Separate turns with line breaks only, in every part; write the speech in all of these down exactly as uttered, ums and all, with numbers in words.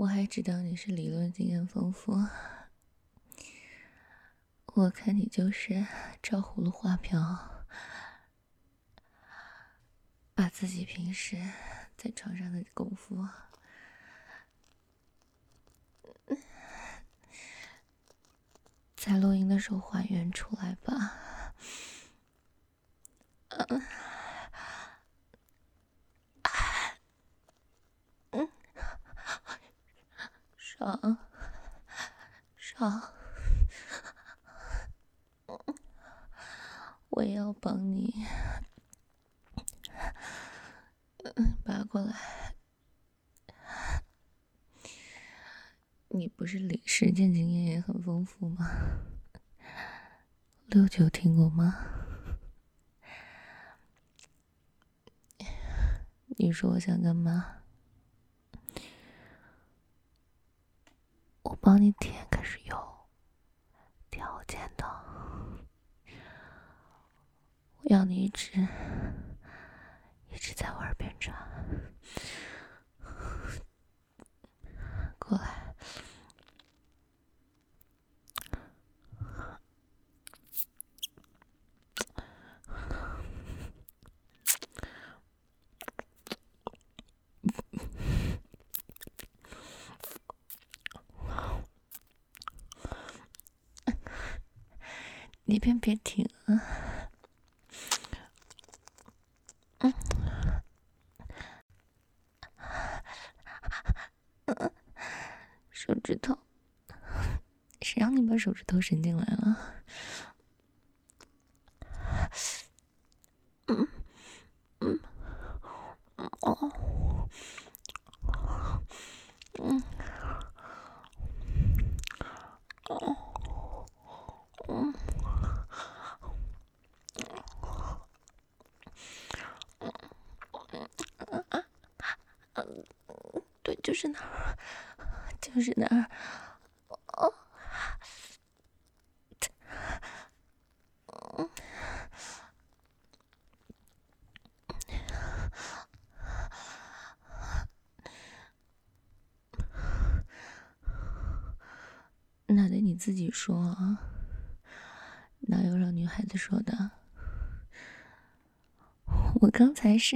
我还知道你是理论经验丰富，我看你就是照葫芦画瓢，把自己平时在床上的功夫在录音的时候还原出来吧。嗯，嗯，爽，爽，我也要帮你，嗯，拔过来。你不是理实践经验也很丰富吗？六九听过吗？你说我想干嘛？我帮你舔可是有条件的，我要你一直一直在我耳边转，过来。你别别停啊！嗯，手指头，谁让你把手指头伸进来了？嗯嗯嗯哦，嗯哦嗯对，就是那儿，就是那儿。哦，嗯。那得你自己说啊，哪有让女孩子说的？我刚才是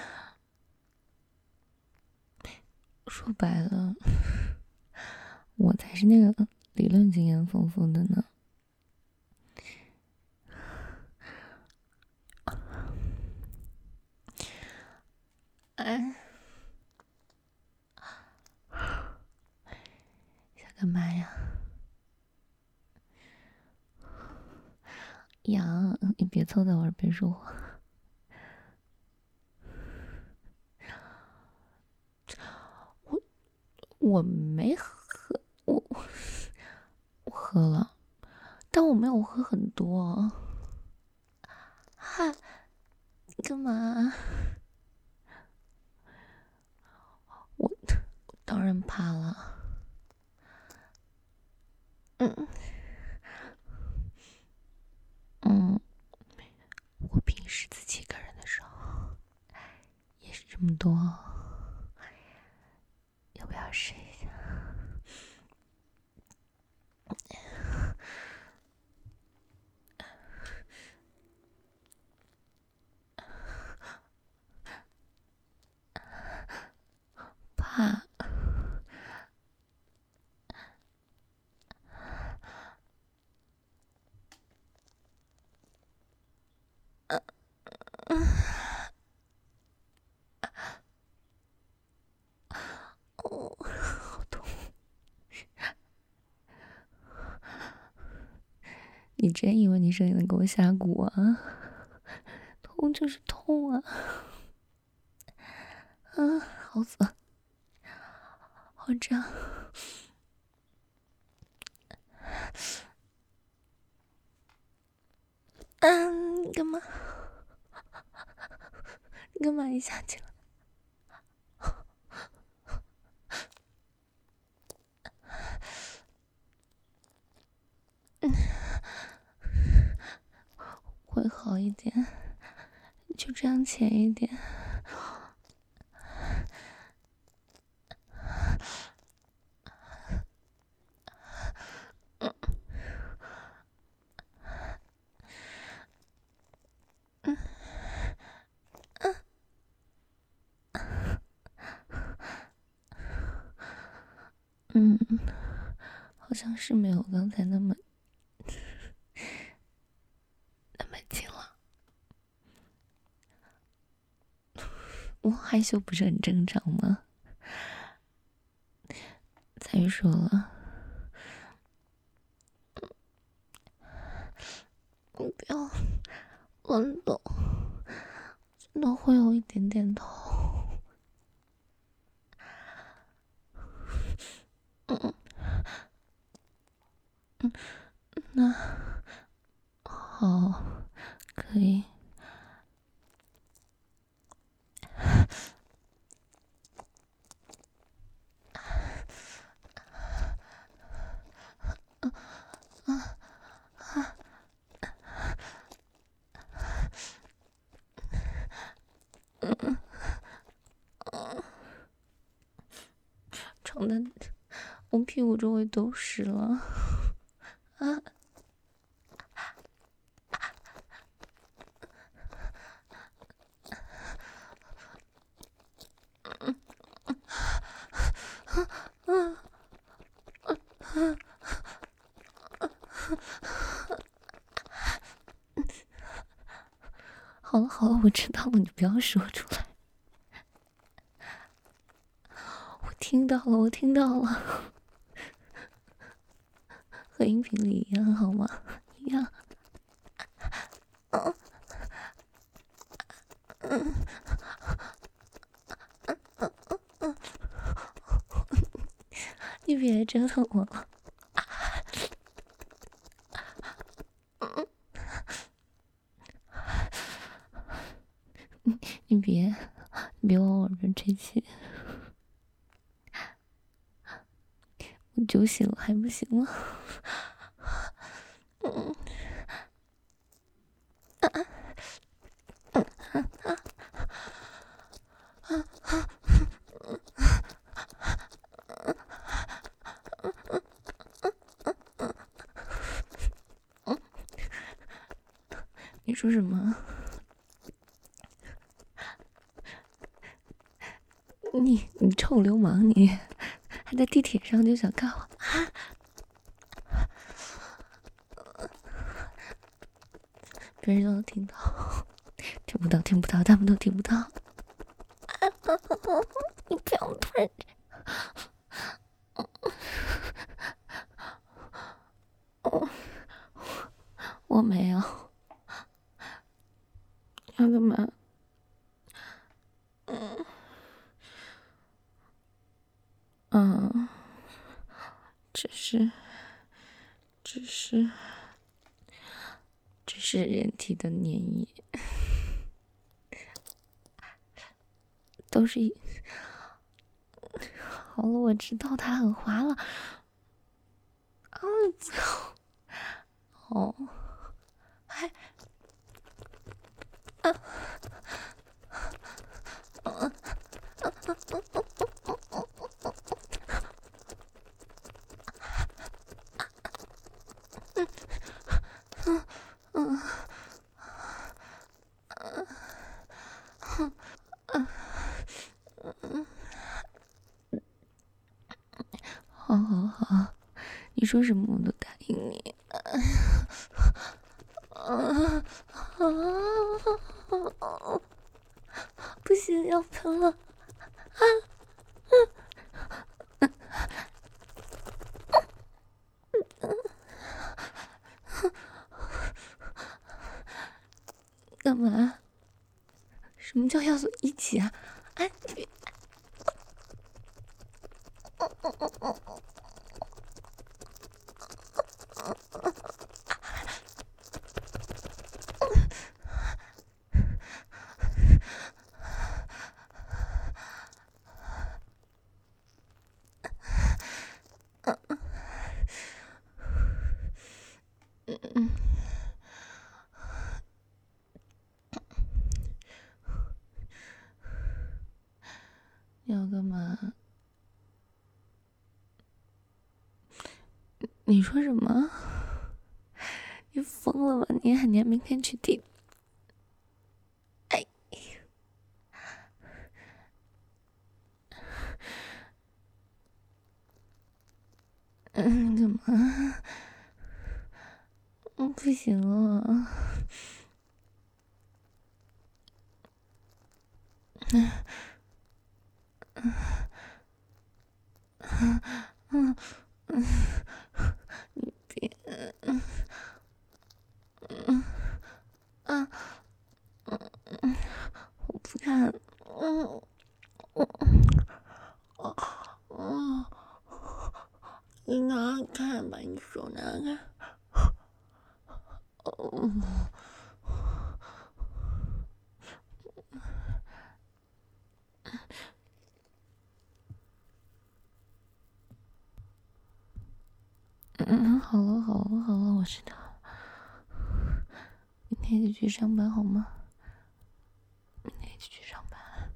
说白了，我才是那个理论经验丰富的呢。哎，想干嘛呀？痒，你别凑在我耳边说话。我我没喝，我我喝了，但我没有喝很多。哈，你干嘛？我我当然怕了。嗯嗯，我平时自己一个人的时候也是这么多，要不要试一下？怕。哦，好痛！你真以为你声音能给我下蛊啊？痛就是痛啊！啊，好酸，好胀。嗯，你干嘛？你干嘛一下去了？嗯，会好一点，就这样浅一点。 嗯，好像是没有刚才那么那么近了。我害羞不是很正常吗？彩玉说了，你不要乱动，真的会有一点点痛。嗯嗯，那好，可以。床单，我屁股周围都湿了。啊！好了好了，我知道了，你不要说出来。我听到了，我听到了，和音频里一样，好吗？一样。嗯嗯嗯嗯，你别折腾我了。你你别你别往我这吹气，我酒醒了还不行吗？嗯你说什么？你你臭流氓！你还在地铁上就想干我啊？别人都能听到，听不到，听不到，他们都听不到。你不要突然，我没有，要干嘛？嗯嗯，只是，只是，只是人体的粘液，都是一。好了，我知道它很滑了。啊，哦，还啊啊嗯嗯，好好好，你说什么我都答应你。啊啊！不行，要喷了！啊干嘛？什么叫要素一起啊？哎，你嗯，你要干嘛？你说什么？你疯了吧你？你还明天去地？哎， 嗯，怎么？嗯，不行了。嗯嗯嗯，你别，嗯嗯啊嗯，我不看，嗯嗯嗯，你拿开，把你手拿开。嗯嗯，好了好了好了，我知道了。明天就去上班好吗？明天就去上班。